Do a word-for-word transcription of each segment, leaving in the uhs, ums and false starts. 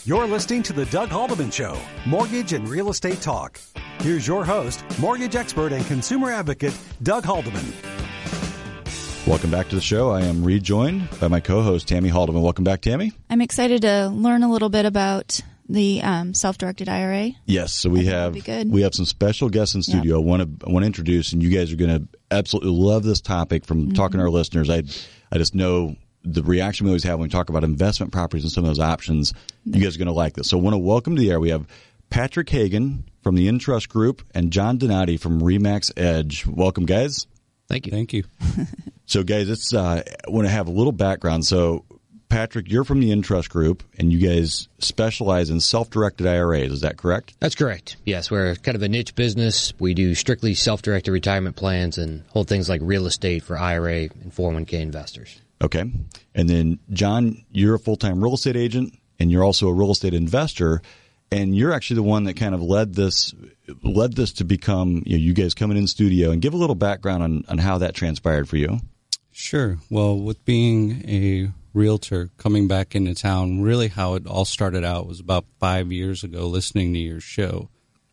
You're listening to The Doug Haldeman Show, Mortgage and Real Estate Talk. Here's your host, mortgage expert and consumer advocate, Doug Haldeman. Welcome back to the show. I am rejoined by my co-host, Tammy Haldeman. Welcome back, Tammy. I'm excited to learn a little bit about the um, self-directed I R A. Yes, so we have we have some special guests in studio. Yep. I want to I want to introduce, and you guys are going to absolutely love this topic. From mm-hmm. talking to our listeners, I I just know the reaction we always have when we talk about investment properties and some of those options. You guys are going to like this. So I want to welcome to the air. We have Patrick Hagan from the Intrust Group and John Donati from Remax Edge. Welcome, guys. Thank you. Thank you. So, guys, it's uh, I want to have a little background. So, Patrick, you're from the Intrust Group, and you guys specialize in self-directed I R As. Is that correct? That's correct. Yes, we're kind of a niche business. We do strictly self-directed retirement plans and hold things like real estate for I R A and four oh one k investors. Okay. And then, John, you're a full-time real estate agent, and you're also a real estate investor, and you're actually the one that kind of led this led this to become, you know, you guys coming in studio, and give a little background on, on how that transpired for you. Sure. Well, with being a realtor coming back into town, really how it all started out was about five years ago listening to your show.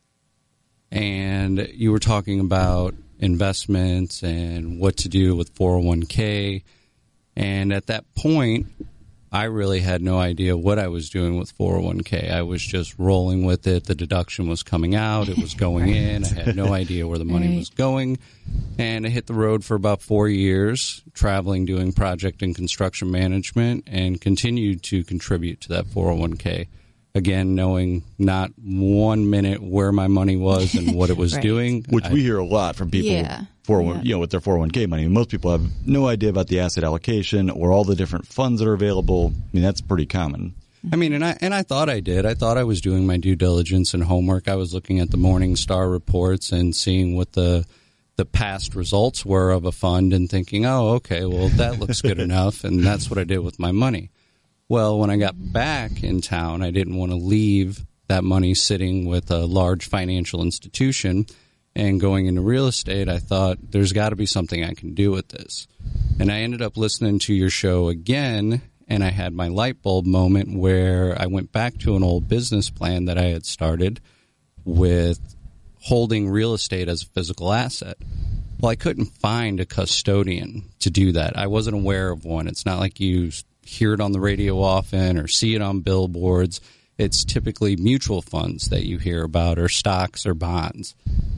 And you were talking about investments and what to do with four oh one k. And at that point, I really had no idea what I was doing with four oh one k. I was just rolling with it. The deduction was coming out. It was going right. in. I had no idea where the money right. was going. And I hit the road for about four years, traveling, doing project and construction management, and continued to contribute to that four oh one k. Again, knowing not one minute where my money was and what it was right. doing. Which I, we hear a lot from people yeah. for, yeah. you know, with their four oh one k money. Most people have no idea about the asset allocation or all the different funds that are available. I mean, that's pretty common. I mean, and I and I thought I did. I thought I was doing my due diligence and homework. I was looking at the Morningstar reports and seeing what the the past results were of a fund and thinking, oh, okay, well, that looks good enough. And that's what I did with my money. Well, when I got back in town, I didn't want to leave that money sitting with a large financial institution and going into real estate. I thought there's got to be something I can do with this. And I ended up listening to your show again, and I had my light bulb moment where I went back to an old business plan that I had started with holding real estate as a physical asset. Well, I couldn't find a custodian to do that. I wasn't aware of one. It's not like you hear it on the radio often or see it on billboards. It's typically mutual funds that you hear about, or stocks or bonds.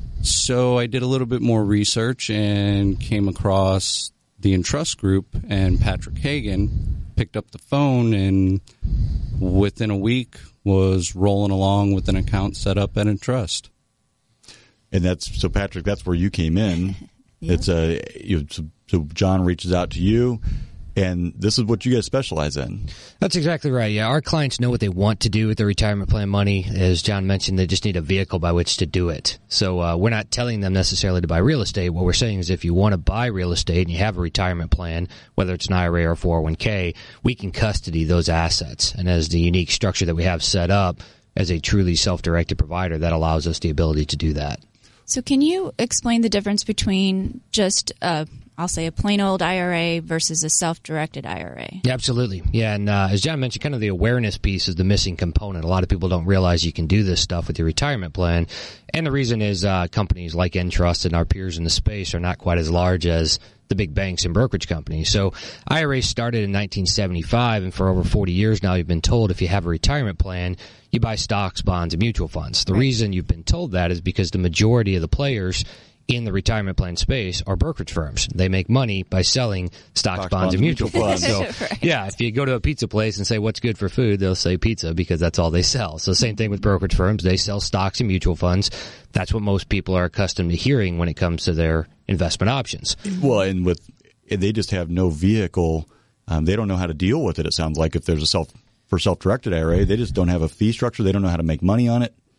So I did a little bit more research and came across the Intrust Group, and Patrick Hagan picked up the phone, and within a week was rolling along with an account set up at Intrust. And that's so, Patrick, that's where you came in. yeah. It's a you know, so, so John reaches out to you. And this is what you guys specialize in. That's exactly right. Yeah, our clients know what they want to do with their retirement plan money. As John mentioned, they just need a vehicle by which to do it. So uh, we're not telling them necessarily to buy real estate. What we're saying is if you want to buy real estate and you have a retirement plan, whether it's an I R A or four oh one k, we can custody those assets. And as the unique structure that we have set up as a truly self-directed provider, that allows us the ability to do that. So can you explain the difference between just a I'll say a plain old I R A versus a self-directed I R A? Yeah, absolutely. Yeah, and uh, as John mentioned, kind of the awareness piece is the missing component. A lot of people don't realize you can do this stuff with your retirement plan. And the reason is uh, companies like Intrust and our peers in the space are not quite as large as the big banks and brokerage companies. So I R As started in nineteen seventy-five, and for over forty years now you've been told if you have a retirement plan, you buy stocks, bonds, and mutual funds. The right. reason you've been told that is because the majority of the players in the retirement plan space are brokerage firms. They make money by selling stocks, Stock, bonds, bonds, and mutual funds. So, right. yeah, if you go to a pizza place and say, what's good for food, they'll say pizza because that's all they sell. So same thing with brokerage firms. They sell stocks and mutual funds. That's what most people are accustomed to hearing when it comes to their investment options. Well, and with they just have no vehicle. Um, they don't know how to deal with it, it sounds like. If there's a self for self-directed I R A, they just don't have a fee structure. They don't know how to make money on it.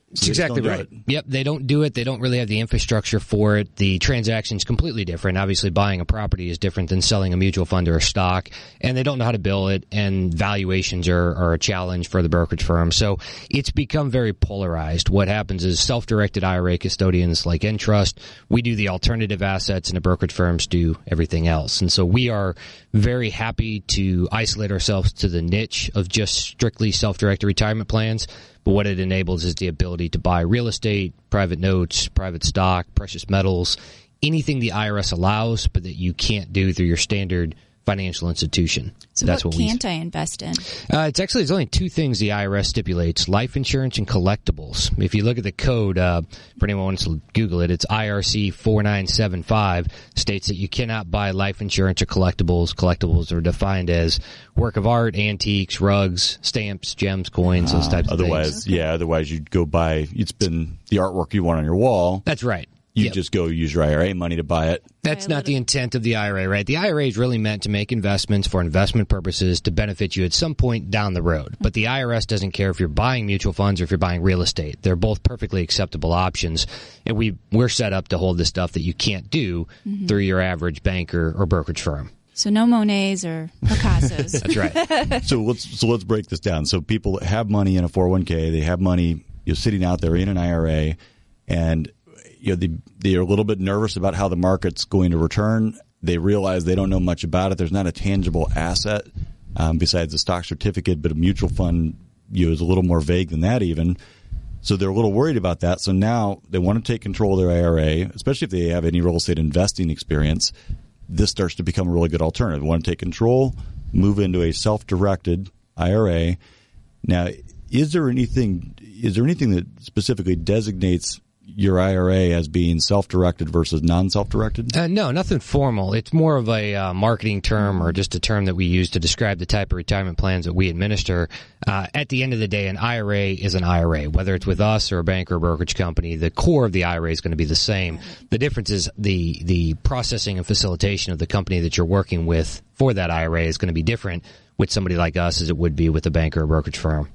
That's exactly right. Yep, they don't do it. They don't really have the infrastructure for it. The transaction's completely different. Obviously, buying a property is different than selling a mutual fund or a stock, and they don't know how to bill it, and valuations are, are a challenge for the brokerage firm. So it's become very polarized. What happens is self-directed I R A custodians like Entrust, we do the alternative assets, and the brokerage firms do everything else. And so we are very happy to isolate ourselves to the niche of just strictly self-directed retirement plans. But what it enables is the ability to buy real estate, private notes, private stock, precious metals, anything the I R S allows, but that you can't do through your standard financial institution. So That's what, what can't we, I invest in? Uh, it's actually, there's only two things the I R S stipulates, life insurance and collectibles. If you look at the code, uh, for anyone who wants to Google it, it's I R C four nine seven five, states that you cannot buy life insurance or collectibles. Collectibles are defined as work of art, antiques, rugs, stamps, gems, coins, those types uh, of otherwise, things. Yeah, otherwise you'd go buy, you'd spend the artwork you want on your wall. That's right. You Yep. just go use your I R A money to buy it. That's not the intent of the I R A, right? The I R A is really meant to make investments for investment purposes to benefit you at some point down the road. But the I R S doesn't care if you're buying mutual funds or if you're buying real estate. They're both perfectly acceptable options. And we, we're set up to hold the stuff that you can't do mm-hmm. through your average banker or brokerage firm. So no Monets or Picassos. That's right. So let's so let's break this down. So people that have money in a four oh one k, they have money you know, sitting out there in an I R A, and you know, they, they're a little bit nervous about how the market's going to return. They realize they don't know much about it. There's not a tangible asset um, besides a stock certificate, but a mutual fund you know, is a little more vague than that even. So they're a little worried about that. So now they want to take control of their I R A, especially if they have any real estate investing experience. This starts to become a really good alternative. They want to take control, move into a self-directed I R A. Now, is there anything, is there anything that specifically designates your I R A as being self-directed versus non-self-directed? Uh, no, nothing formal. It's more of a uh, marketing term or just a term that we use to describe the type of retirement plans that we administer. Uh, at the end of the day, an I R A is an I R A. Whether it's with us or a bank or a brokerage company, the core of the I R A is going to be the same. The difference is the, the processing and facilitation of the company that you're working with for that I R A is going to be different with somebody like us as it would be with a bank or a brokerage firm.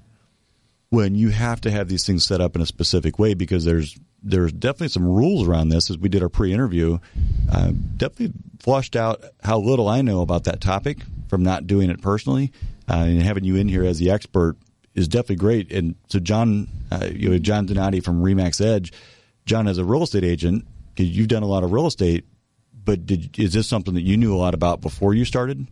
When you have to have these things set up in a specific way, because there's there's definitely some rules around this. As we did our pre-interview, uh, definitely flushed out how little I know about that topic from not doing it personally. Uh, and having you in here as the expert is definitely great. And so John, uh, you know, John Donati from Remax Edge, John, as a real estate agent, because you've done a lot of real estate, but did, is this something that you knew a lot about before you started?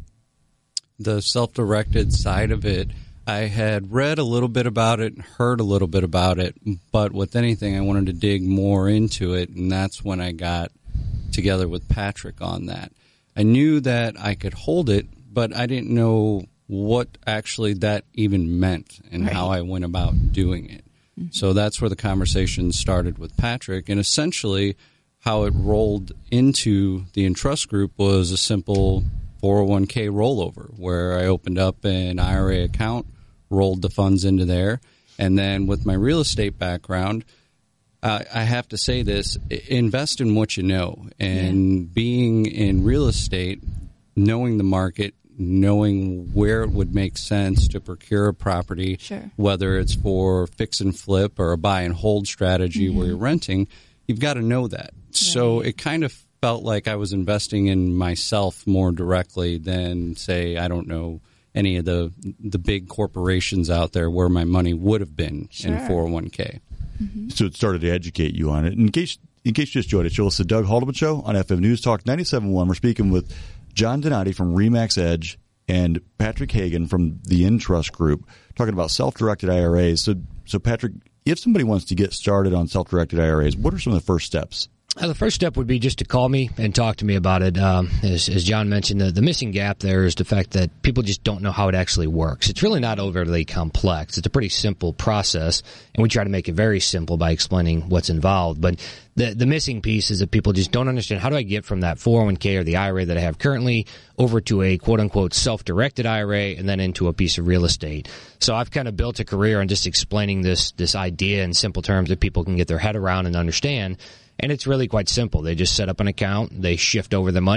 The self-directed side of it, I had read a little bit about it, heard a little bit about it, but with anything, I wanted to dig more into it, and that's when I got together with Patrick on that. I knew that I could hold it, but I didn't know what actually that even meant and right. how I went about doing it. Mm-hmm. So that's where the conversation started with Patrick, and essentially how it rolled into the Entrust Group was a simple four oh one k rollover where I opened up an I R A account, rolled the funds into there, and then with my real estate background, uh, I have to say this, invest in what you know. And yeah. being in real estate, knowing the market, knowing where it would make sense to procure a property, sure. whether it's for fix and flip or a buy and hold strategy mm-hmm. where you're renting, you've got to know that. Right. So it kind of felt like I was investing in myself more directly than, say, I don't know, any of the the big corporations out there where my money would have been sure. in four oh one k. Mm-hmm. So it started to educate you on it. In case in case you just joined us, you'll listen to Doug Haldeman Show on F M News Talk ninety-seven point one. We're speaking with John Donati from Remax Edge and Patrick Hagan from the Entrust Group, talking about self-directed I R As. So, so Patrick, if somebody wants to get started on self-directed I R As, what are some of the first steps? Uh, the first step would be just to call me and talk to me about it. Um, as, as John mentioned, the, the missing gap there is the fact that people just don't know how it actually works. It's really not overly complex. It's a pretty simple process, and we try to make it very simple by explaining what's involved. But the the missing piece is that people just don't understand, how do I get from that four oh one k or the I R A that I have currently over to a quote-unquote self-directed I R A and then into a piece of real estate. So I've kind of built a career on just explaining this this idea in simple terms that people can get their head around and understand. And it's really quite simple. They just set up an account, they shift over the money,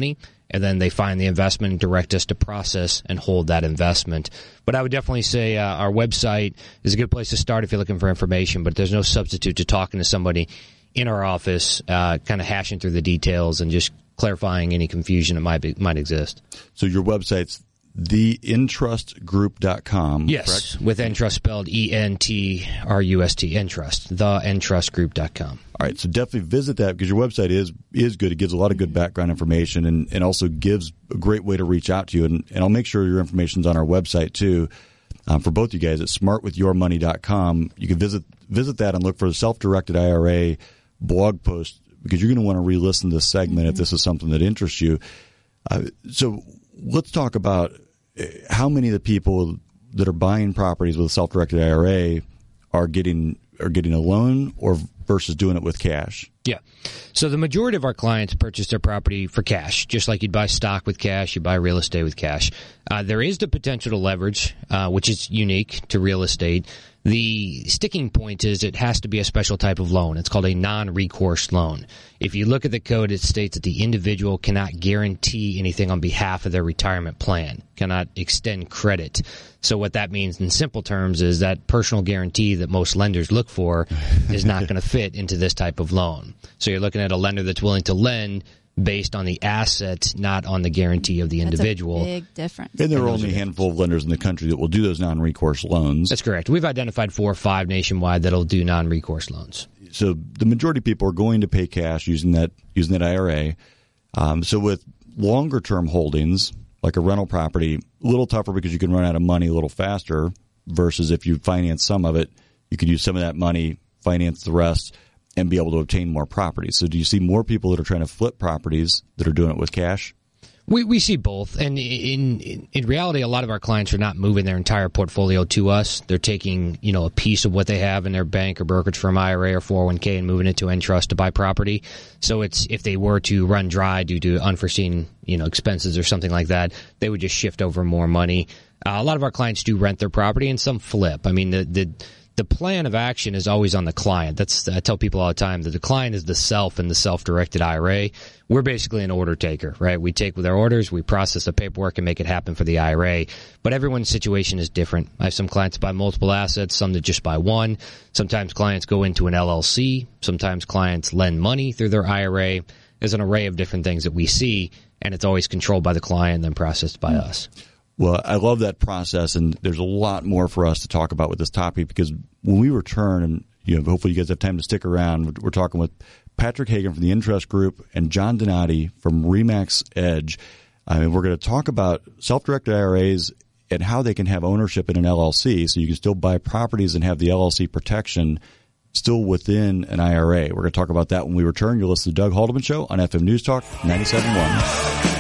and then they find the investment and direct us to process and hold that investment. But I would definitely say uh, our website is a good place to start if you're looking for information, but there's no substitute to talking to somebody in our office, uh, kind of hashing through the details and just clarifying any confusion that might be, might exist. So your website's the entrust group dot com, yes, correct? With Entrust spelled E N T R U S T, Entrust, the entrust group dot com. All right, so definitely visit that because your website is is good. It gives a lot of good background information and, and also gives a great way to reach out to you. And, and I'll make sure your information's on our website too. Um, for both you guys at smart with your money dot com. You can visit visit that and look for the self-directed I R A blog post because you're going to want to re-listen to this segment mm-hmm. if this is something that interests you. Uh, so let's talk about how many of the people that are buying properties with a self-directed I R A are getting are getting a loan or versus doing it with cash. Yeah. So the majority of our clients purchase their property for cash, just like you'd buy stock with cash, you buy real estate with cash. Uh, there is the potential to leverage, uh, which is unique to real estate. The sticking point is it has to be a special type of loan. It's called a non-recourse loan. If you look at the code, it states that the individual cannot guarantee anything on behalf of their retirement plan, cannot extend credit. So what that means in simple terms is that personal guarantee that most lenders look for is not going to fit into this type of loan. So you're looking at a lender that's willing to lend based on the asset, not on the guarantee of the individual. That's a big difference. And there are only a handful of lenders in the country that will do those non-recourse loans. That's correct. We've identified four or five nationwide that'll do non-recourse loans. So the majority of people are going to pay cash using that using that I R A. Um, so with longer-term holdings, like a rental property, a little tougher because you can run out of money a little faster versus if you finance some of it, you could use some of that money, finance the rest, and be able to obtain more properties. So do you see more people that are trying to flip properties that are doing it with cash? We we see both. And in, in in reality, a lot of our clients are not moving their entire portfolio to us. They're taking, you know, a piece of what they have in their bank or brokerage firm I R A or four oh one k and moving it to Entrust to buy property. So it's if they were to run dry due to unforeseen, you know, expenses or something like that, they would just shift over more money. Uh, a lot of our clients do rent their property and some flip. I mean, the the The plan of action is always on the client. That's I tell people all the time that the client is the self in the self-directed I R A. We're basically an order taker, right? We take their orders, we process the paperwork, and make it happen for the I R A. But everyone's situation is different. I have some clients buy multiple assets, some that just buy one. Sometimes clients go into an L L C. Sometimes clients lend money through their I R A. There's an array of different things that we see, and it's always controlled by the client and then processed by mm-hmm. us. Well, I love that process, and there's a lot more for us to talk about with this topic because when we return, and you know, hopefully you guys have time to stick around, we're talking with Patrick Hagan from the Entrust Group and John Donati from RE/MAX Edge. I mean, we're going to talk about self-directed I R As and how they can have ownership in an L L C, so you can still buy properties and have the L L C protection still within an I R A. We're going to talk about that when we return. You'll listen to Doug Haldeman Show on F M News Talk ninety-seven point one.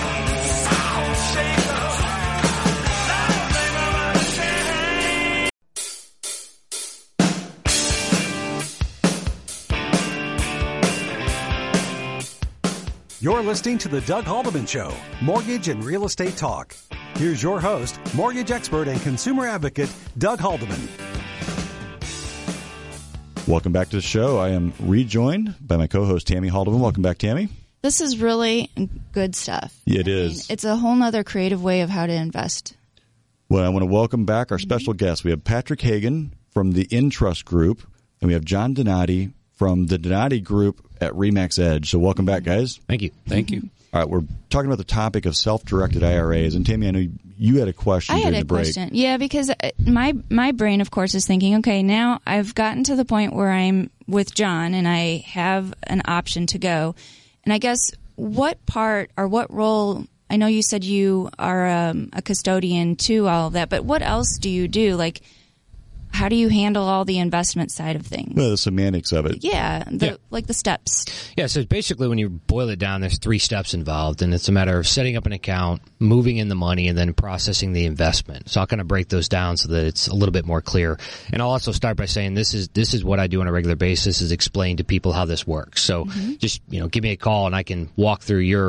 You're listening to the Doug Haldeman Show, Mortgage and Real Estate Talk. Here's your host, mortgage expert and consumer advocate, Doug Haldeman. Welcome back to the show. I am rejoined by my co-host, Tammy Haldeman. Welcome back, Tammy. This is really good stuff. It I is. mean, it's a whole nother creative way of how to invest. Well, I want to welcome back our special guests. We have Patrick Hagan from the Entrust Group, and we have John Donati from the Donati Group at RE/MAX Edge. So welcome back, guys. Thank you. Thank you. All right, we're talking about the topic of self-directed I R As. And Tammy, I know you had a question I during had a the break. question. Yeah, because my my brain, of course, is thinking, okay, now I've gotten to the point where I'm with John and I have an option to go. And I guess what part or what role, I know you said you are um, a custodian to all of that, but what else do you do? Like, how do you handle all the investment side of things? Well, the semantics of it. Yeah, the, yeah. like the steps. Yeah, so basically when you boil it down, there's three steps involved, and it's a matter of setting up an account, moving in the money, and then processing the investment. So I'll kind of break those down so that it's a little bit more clear. And I'll also start by saying this is this is what I do on a regular basis, is explain to people how this works. So mm-hmm. just, you know, give me a call and I can walk through your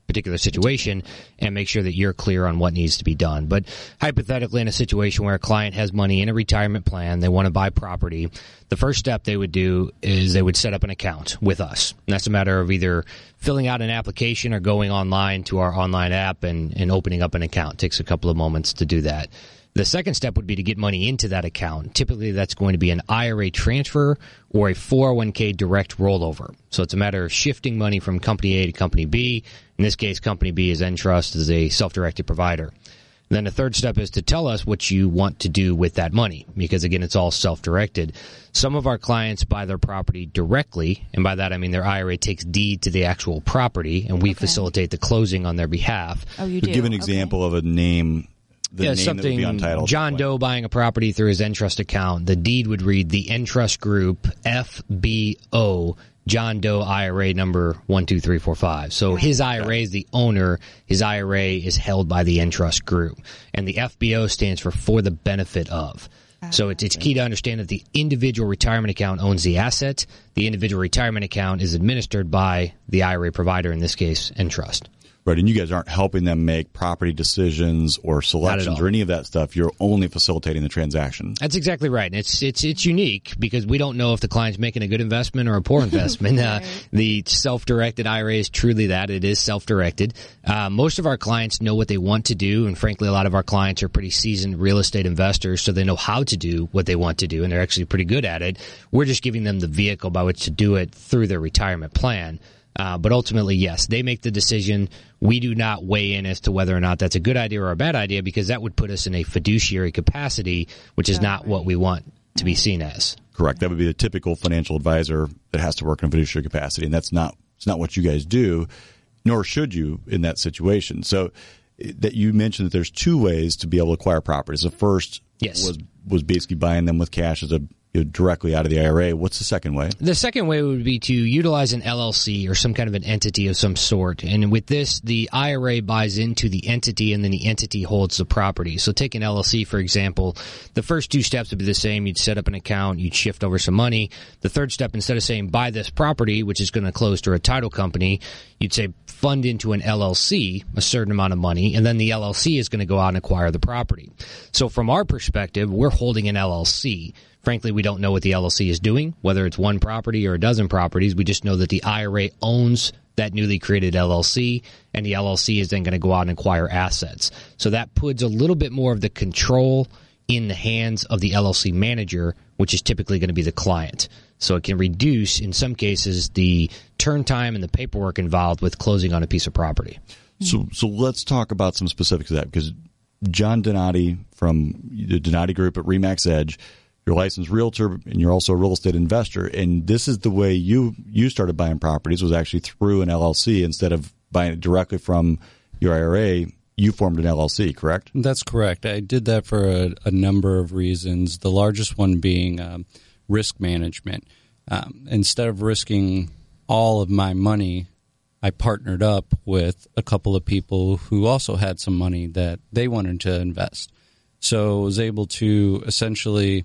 particular situation and make sure that you're clear on what needs to be done. But hypothetically, in a situation where a client has money in a retirement plan, they want to buy property, the first step they would do is they would set up an account with us. And that's a matter of either filling out an application or going online to our online app and, and opening up an account. It takes a couple of moments to do that. The second step would be to get money into that account. Typically, that's going to be an I R A transfer or a four oh one k direct rollover. So it's a matter of shifting money from Company A to Company B. In this case, Company B is Entrust, is a self-directed provider. And then the third step is to tell us what you want to do with that money, because, again, it's all self-directed. Some of our clients buy their property directly, and by that I mean their I R A takes deed to the actual property, and we okay. facilitate the closing on their behalf. Oh, you do? Give an example okay. of a name. The yeah, name something, that would be on title. John Doe buying a property through his Entrust account. The deed would read the Entrust Group, F B O, John Doe I R A number one two three four five. So his I R A is the owner. His I R A is held by the Entrust Group. And the F B O stands for for the benefit of. So it's, it's key to understand that the individual retirement account owns the asset. The individual retirement account is administered by the I R A provider, in this case, Entrust. Right, and you guys aren't helping them make property decisions or selections or any of that stuff. You're only facilitating the transaction. That's exactly right. And it's it's it's unique because we don't know if the client's making a good investment or a poor investment. right. uh, the self-directed I R A is truly that. It is self-directed. Uh, most of our clients know what they want to do, and frankly, a lot of our clients are pretty seasoned real estate investors, so they know how to do what they want to do, and they're actually pretty good at it. We're just giving them the vehicle by which to do it through their retirement plan. Uh, but ultimately, yes, they make the decision. We do not weigh in as to whether or not that's a good idea or a bad idea, because that would put us in a fiduciary capacity, which is oh, not right. what we want to be seen as. Correct. That would be the typical financial advisor that has to work in a fiduciary capacity, and that's not it's not what you guys do, nor should you in that situation. So that you mentioned that there's two ways to be able to acquire properties. The first yes. was was basically buying them with cash as a you know, directly out of the I R A. What's the second way? The second way would be to utilize an L L C or some kind of an entity of some sort. And with this, the I R A buys into the entity, and then the entity holds the property. So take an L L C, for example. The first two steps would be the same. You'd set up an account. You'd shift over some money. The third step, instead of saying buy this property, which is going to close through a title company, you'd say fund into an L L C a certain amount of money, and then the L L C is going to go out and acquire the property. So from our perspective, we're holding an L L C. Frankly, we don't know what the L L C is doing, whether it's one property or a dozen properties. We just know that the I R A owns that newly created L L C, and the L L C is then going to go out and acquire assets. So that puts a little bit more of the control in the hands of the L L C manager, which is typically going to be the client. So it can reduce, in some cases, the turn time and the paperwork involved with closing on a piece of property. So, so let's talk about some specifics of that, because John Donati from the Donati Group at RE/MAX Edge, you're a licensed realtor, and you're also a real estate investor. And this is the way you you started buying properties, was actually through an L L C instead of buying it directly from your I R A. You formed an L L C, correct? That's correct. I did that for a, a number of reasons, the largest one being um, risk management. Um, instead of risking all of my money, I partnered up with a couple of people who also had some money that they wanted to invest. So I was able to essentially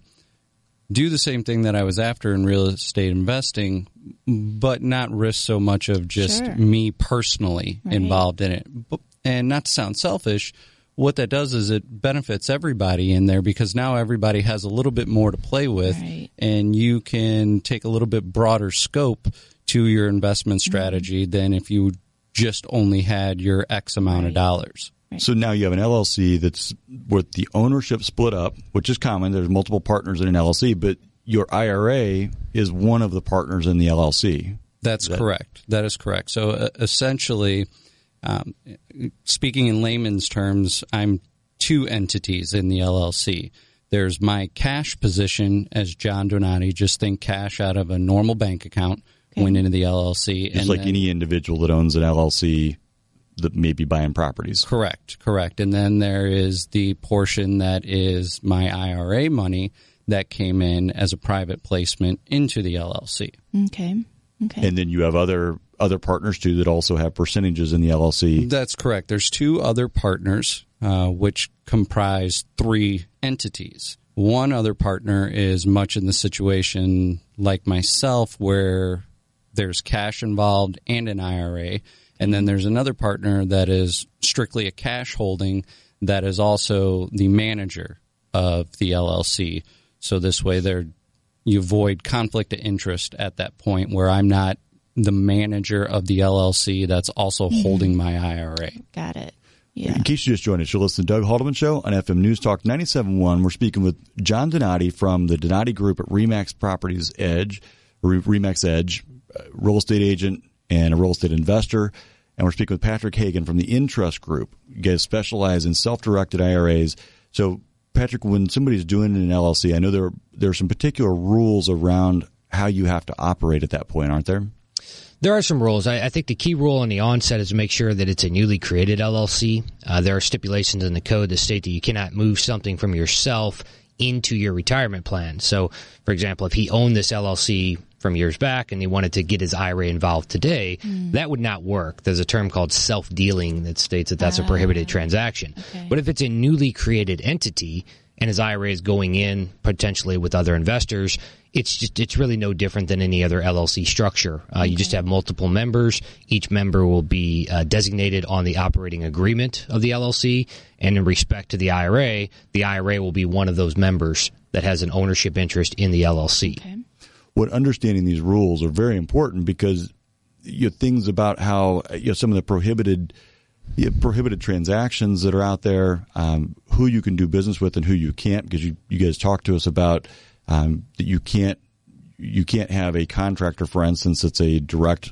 do the same thing that I was after in real estate investing, but not risk so much of just sure. me personally right. involved in it. And not to sound selfish, what that does is it benefits everybody in there, because now everybody has a little bit more to play with, right. and you can take a little bit broader scope to your investment strategy mm-hmm. than if you just only had your X amount right. of dollars. So now you have an L L C that's with the ownership split up, which is common. There's multiple partners in an L L C, but your I R A is one of the partners in the L L C. That's that- correct. That is correct. So uh, essentially, um, speaking in layman's terms, I'm two entities in the L L C. There's my cash position as John Donati. Just think cash out of a normal bank account okay. went into the L L C. Just and like then, any individual that owns an L L C that may be buying properties. Correct, correct. And then there is the portion that is my I R A money that came in as a private placement into the L L C. Okay, okay. And then you have other other partners, too, that also have percentages in the L L C. That's correct. There's two other partners, uh, which comprise three entities. One other partner is much in the situation like myself, where there's cash involved and an I R A. And then there's another partner that is strictly a cash holding that is also the manager of the L L C. So this way there you avoid conflict of interest at that point where I'm not the manager of the L L C that's also mm-hmm. holding my I R A. Got it. Yeah. In case you just joined us, you're listening to Doug Haldeman Show on F M News Talk ninety-seven point one. We're speaking with John Donati from the Donati Group at RE/MAX Properties Edge, RE/MAX Edge, real estate agent and a real estate investor. And we're speaking with Patrick Hagan from the Intrust Group. You guys specialize in self-directed I R As. So, Patrick, when somebody's doing an L L C, I know there, there are some particular rules around how you have to operate at that point, aren't there? There are some rules. I, I think the key rule on the onset is to make sure that it's a newly created L L C. Uh, there are stipulations in the code that state that you cannot move something from yourself into your retirement plan. So, for example, if he owned this L L C from years back and he wanted to get his I R A involved today, mm. that would not work. There's a term called self-dealing that states that that's uh, a prohibited transaction. Okay. But if it's a newly created entity and his I R A is going in potentially with other investors, it's just it's really no different than any other L L C structure. Uh, okay. You just have multiple members. Each member will be uh, designated on the operating agreement of the L L C, and in respect to the I R A, the I R A will be one of those members that has an ownership interest in the L L C. Okay. What understanding these rules are very important because you know, things about how you know, some of the prohibited you know, prohibited transactions that are out there, um, who you can do business with and who you can't, because you, you guys talked to us about um, that you can't you can't have a contractor, for instance, that's a direct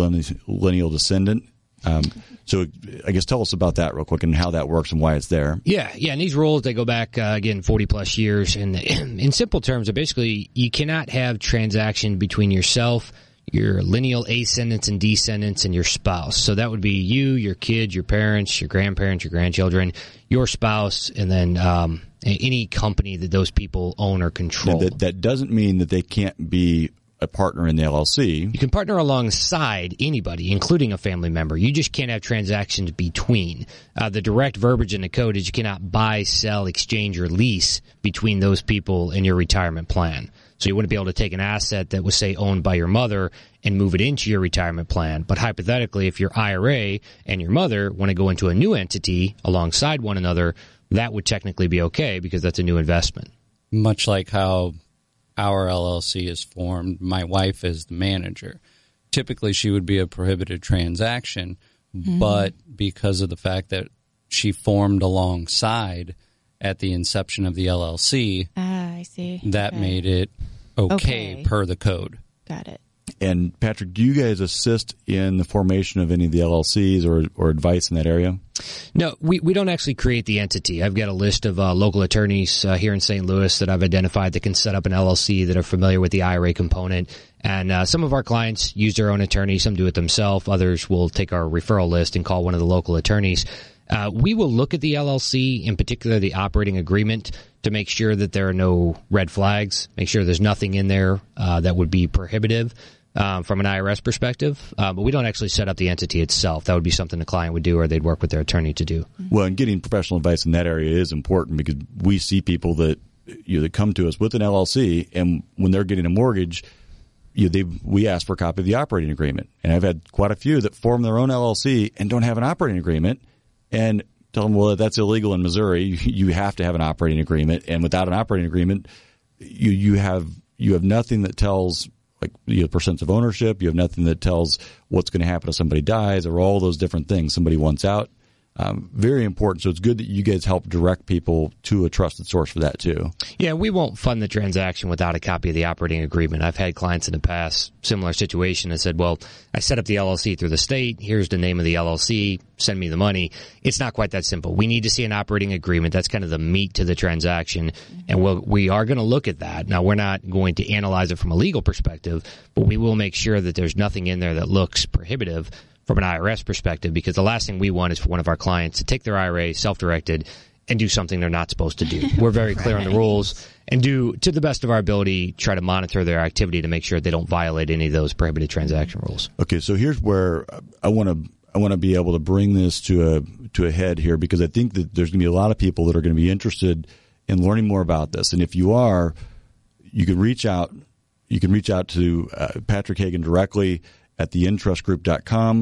lineal descendant. Um, so I guess tell us about that real quick and how that works and why it's there. Yeah, yeah. And these rules, they go back, uh, again, forty plus years. And in simple terms, are basically you cannot have transaction between yourself, your lineal ascendants and descendants, and your spouse. So that would be you, your kids, your parents, your grandparents, your grandchildren, your spouse, and then um, any company that those people own or control. That, that doesn't mean that they can't be a partner in the L L C. You can partner alongside anybody, including a family member. You just can't have transactions between. Uh, the direct verbiage in the code is you cannot buy, sell, exchange, or lease between those people in your retirement plan. So you wouldn't be able to take an asset that was, say, owned by your mother and move it into your retirement plan. But hypothetically, if your I R A and your mother want to go into a new entity alongside one another, that would technically be okay because that's a new investment. Much like how our L L C is formed, my wife is the manager. Typically, she would be a prohibited transaction, mm-hmm. but because of the fact that she formed alongside at the inception of the L L C, ah, I see. that okay. made it okay, okay per the code. Got it. And Patrick, do you guys assist in the formation of any of the L L Cs or, or advice in that area? No, we, we don't actually create the entity. I've got a list of uh, local attorneys uh, here in Saint Louis that I've identified that can set up an L L C that are familiar with the I R A component. And uh, some of our clients use their own attorney. Some do it themselves. Others will take our referral list and call one of the local attorneys. Uh, we will look at the L L C, in particular the operating agreement, to make sure that there are no red flags, make sure there's nothing in there uh, that would be prohibitive um, from an I R S perspective. Uh, but we don't actually set up the entity itself. That would be something the client would do or they'd work with their attorney to do. Well, and getting professional advice in that area is important because we see people that you know, that come to us with an L L C, and when they're getting a mortgage, you know, they we ask for a copy of the operating agreement. And I've had quite a few that form their own L L C and don't have an operating agreement. And tell them, well, that's illegal in Missouri. You, you have to have an operating agreement, and without an operating agreement, you you have you have nothing that tells like you know, percents of ownership. You have nothing that tells what's going to happen if somebody dies or all those different things. Somebody wants out. Um, very important. So it's good that you guys help direct people to a trusted source for that too. Yeah, we won't fund the transaction without a copy of the operating agreement. I've had clients in the past, similar situation, that said, well, I set up the L L C through the state. Here's the name of the L L C. Send me the money. It's not quite that simple. We need to see an operating agreement. That's kind of the meat to the transaction. And we'll, we are going to look at that. Now, we're not going to analyze it from a legal perspective, but we will make sure that there's nothing in there that looks prohibitive from an I R S perspective, because the last thing we want is for one of our clients to take their I R A self-directed and do something they're not supposed to do. We're very clear right. on the rules and do, to the best of our ability, try to monitor their activity to make sure they don't violate any of those prohibited transaction rules. Okay, so here's where I want to I want to be able to bring this to a to a head here, because I think that there's going to be a lot of people that are going to be interested in learning more about this. And if you are, you can reach out. You can reach out to uh, Patrick Hagan directly at the intrust group dot com.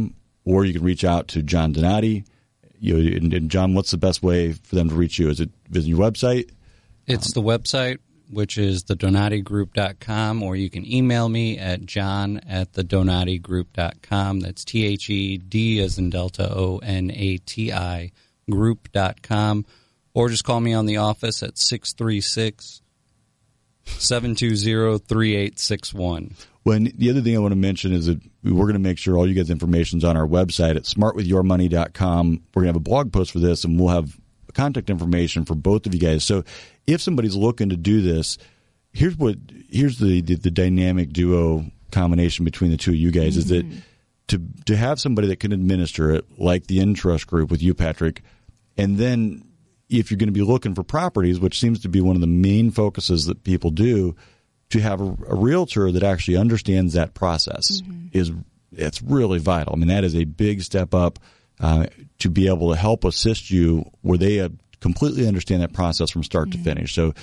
or you can reach out to John Donati. You know, and, and John, what's the best way for them to reach you? Is it visit your website? It's um, the website, which is the donati group dot com, or you can email me at john at the donati group dot com. That's T H E D as in Delta, O N A T I, group dot com. Or just call me on the office at six three six, seven two zero, three eight six one. When the other thing I want to mention is that we're going to make sure all you guys' information is on our website at smart with your money dot com. We're going to have a blog post for this, and we'll have contact information for both of you guys. So if somebody's looking to do this, here's what here's the, the, the dynamic duo combination between the two of you guys, mm-hmm. is that to to have somebody that can administer it, like the Entrust Group with you, Patrick, and then if you're going to be looking for properties, which seems to be one of the main focuses that people do, to have a, a realtor that actually understands that process mm-hmm. is it's really vital. I mean, that is a big step up uh, to be able to help assist you where they uh, completely understand that process from start mm-hmm. to finish. So,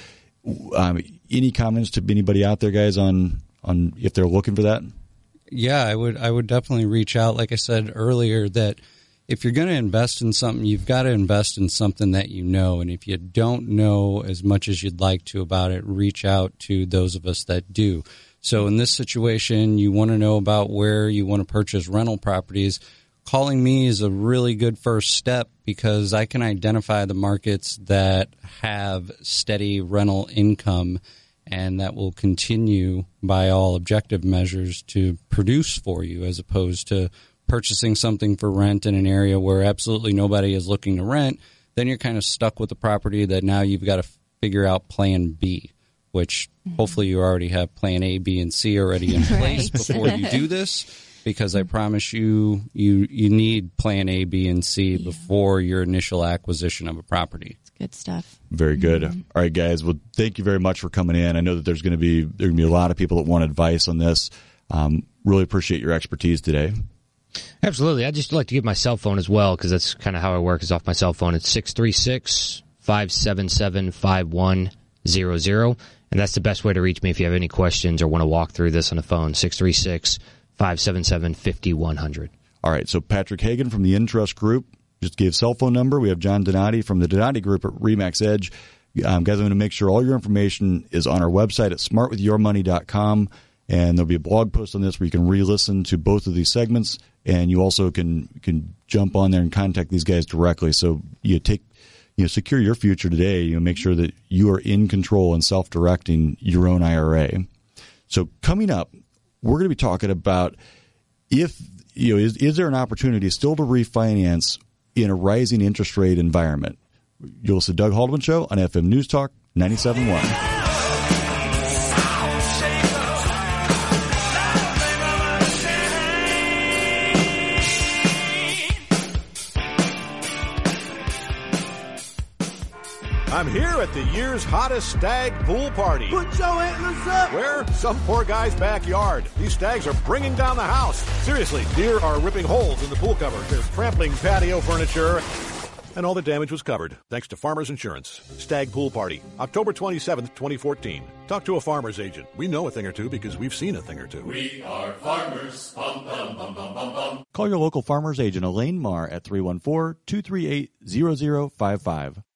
um, any comments to anybody out there, guys, on on if they're looking for that? Yeah, I would I would definitely reach out. Like I said earlier, that if you're going to invest in something, you've got to invest in something that you know. And if you don't know as much as you'd like to about it, reach out to those of us that do. So in this situation, you want to know about where you want to purchase rental properties. Calling me is a really good first step because I can identify the markets that have steady rental income and that will continue by all objective measures to produce for you, as opposed to purchasing something for rent in an area where absolutely nobody is looking to rent. Then you're kind of stuck with the property that now you've got to figure out plan B, which mm-hmm. hopefully you already have plan A, B, and C already in place before you do this, because I promise you, you you need plan A, B, and C yeah. before your initial acquisition of a property. It's good stuff. Very good. Mm-hmm. All right, guys. Well, thank you very much for coming in. I know that there's going to be there going to be a lot of people that want advice on this. Um, really appreciate your expertise today. Absolutely. I'd just like to give my cell phone as well, because that's kind of how I work, is off my cell phone. It's six three six, five seven seven, five one zero zero, and that's the best way to reach me if you have any questions or want to walk through this on the phone, six three six, five seven seven, five one zero zero. All right, so Patrick Hagan from the Entrust Group just gave cell phone number. We have John Donati from the Donati Group at RE/MAX Edge. Um, guys, I'm going to make sure all your information is on our website at smart with your money dot com. And there'll be a blog post on this where you can re-listen to both of these segments, and you also can can jump on there and contact these guys directly. So you take, you know, secure your future today. You know, make sure that you are in control and self-directing your own I R A. So coming up, we're going to be talking about if you know is is there an opportunity still to refinance in a rising interest rate environment? You'll listen to Doug Haldeman Show on F M News Talk ninety-seven point one. I'm here at the year's hottest stag pool party. Put your antlers up! Where? Some poor guy's backyard. These stags are bringing down the house. Seriously, deer are ripping holes in the pool cover. There's trampling patio furniture, and all the damage was covered, thanks to Farmers Insurance. Stag Pool Party, October twenty-seventh, twenty fourteen. Talk to a farmer's agent. We know a thing or two because we've seen a thing or two. We are farmers. Bum, bum, bum, bum, bum, bum. Call your local farmer's agent, Elaine Marr, at three one four, two three eight, zero zero five five.